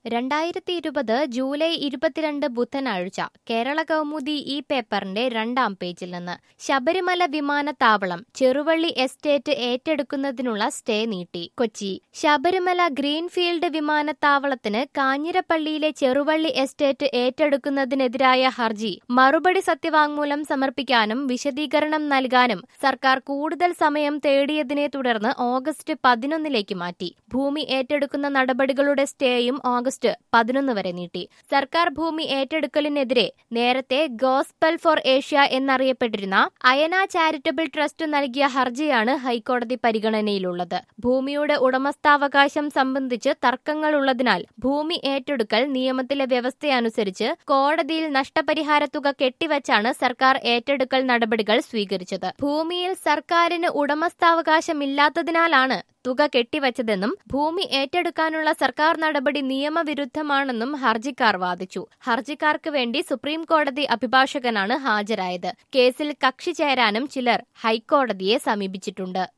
2020 July 22 ബുധനാഴ്ച കേരള കൗമുദി ഈ പേപ്പറിന്റെ 2-ാം പേജിൽ നിന്ന് ശബരിമല വിമാനത്താവളം ചെറുവള്ളി എസ്റ്റേറ്റ് ഏറ്റെടുക്കുന്നതിനുള്ള സ്റ്റേ നീട്ടി. കൊച്ചി ശബരിമല ഗ്രീൻഫീൽഡ് വിമാനത്താവളത്തിന് കാഞ്ഞിരപ്പള്ളിയിലെ ചെറുവള്ളി എസ്റ്റേറ്റ് ഏറ്റെടുക്കുന്നതിനെതിരായ ഹർജി മറുപടി സത്യവാങ്മൂലം സമർപ്പിക്കാനും വിശദീകരണം നൽകാനും സർക്കാർ കൂടുതൽ സമയം തേടിയതിനെ തുടർന്ന് ഓഗസ്റ്റ് 11 മാറ്റി. ഭൂമി ഏറ്റെടുക്കുന്ന നടപടികളുടെ സ്റ്റേയും ഓഗസ്റ്റ് 11 വരെ നീട്ടി. സർക്കാർ ഭൂമി ഏറ്റെടുക്കലിനെതിരെ നേരത്തെ ഗോസ്പൽ ഫോർ ഏഷ്യ എന്നറിയപ്പെട്ടിരുന്ന അയന ചാരിറ്റബിൾ ട്രസ്റ്റ് നൽകിയ ഹർജിയാണ് ഹൈക്കോടതി പരിഗണനയിലുള്ളത്. ഭൂമിയുടെ ഉടമസ്ഥാവകാശം സംബന്ധിച്ച് തർക്കങ്ങളുള്ളതിനാൽ ഭൂമി ഏറ്റെടുക്കൽ നിയമത്തിലെ വ്യവസ്ഥയനുസരിച്ച് കോടതിയിൽ നഷ്ടപരിഹാര തുക കെട്ടിവച്ചാണ് സർക്കാർ ഏറ്റെടുക്കൽ നടപടികൾ സ്വീകരിച്ചത്. ഭൂമിയിൽ സർക്കാരിന് ഉടമസ്ഥാവകാശമില്ലാത്തതിനാലാണ് തുക കെട്ടിവച്ചതെന്നും ഭൂമി ഏറ്റെടുക്കാനുള്ള സർക്കാർ നടപടി നിയമവിരുദ്ധമാണെന്നും ഹർജിക്കാർ വാദിച്ചു. ഹർജിക്കാർക്ക് വേണ്ടി സുപ്രീം കോടതി അഭിഭാഷകനാണ് ഹാജരായത്. കേസിൽ കക്ഷി ചേരാനും ചിലർ ഹൈക്കോടതിയെ സമീപിച്ചിട്ടുണ്ട്.